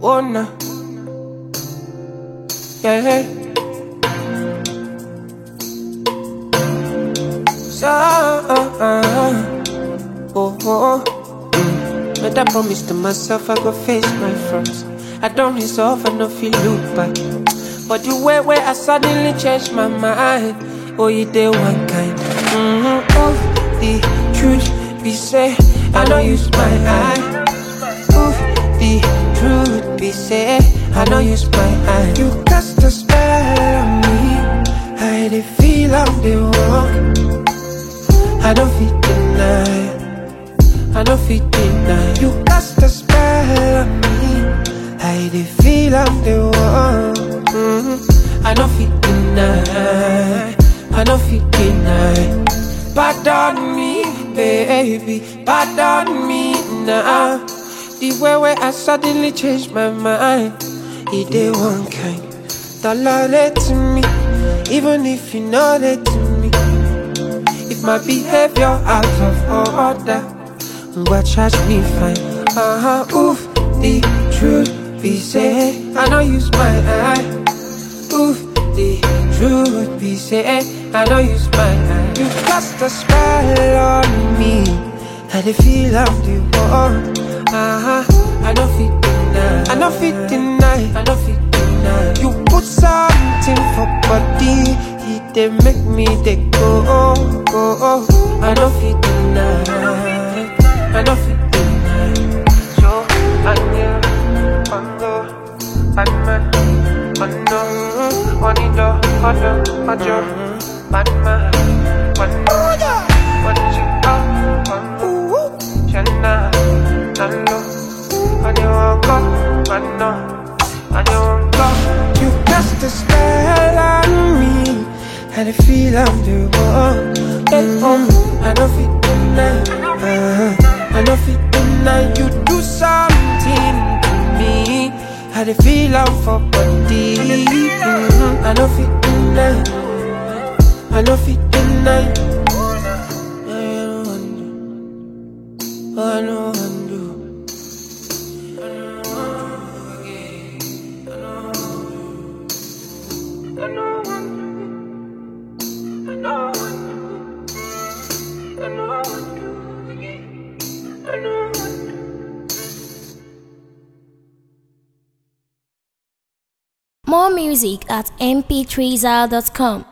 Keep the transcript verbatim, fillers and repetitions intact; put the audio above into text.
Oh no, yeah. So, uh, uh, oh, oh. Mm. Made a promise to myself I go face my fronts. I don't resolve, I no feel look back. But the way where I suddenly changed my mind. Oh, you did one kind. Mm-hmm. Oh, the truth be said, I don't use my eye. Oh, the truth be said, I don't use my eye. You cast a spell on me. I dey feel I'm the one. I don't feel deny. I don't feel deny. You cast a spell on me. I dey feel I'm the one. Mm-hmm. I don't feel deny. I don't feel deny. Pardon me, baby. Pardon me now. The way where I suddenly changed my mind. It dey one kind. Tolerate to me, even if you know that to me. If my behavior out of order, but charge me fine. Uh-huh, oof, the truth be said, I don't use my eye. Oof, the truth be said, I don't use my eye. You cast a spell on me, I dey feel I'm the one. Uh-huh, I don't feel deny. I don't feel deny. I don't feel deny. You put something for body, it dey make me dey go, go. I don't feel deny. I don't feel deny. So I knew, undo, Batman, undo, Juanito, undo, undo, Batman, undo, undo, undo, Chena, undo, Anyongo, undo, Anyongo. You cast a spell on me, and I feel I'm the one. Hey, um, I don't feel deny. Uh-huh. I don't feel deny. You do something to me. I dey feel I'm for body. Mm-hmm. I don't feel deny. I don't feel deny. I don't undo. I know. I know. I know. I know. More music at m p three zal dot com.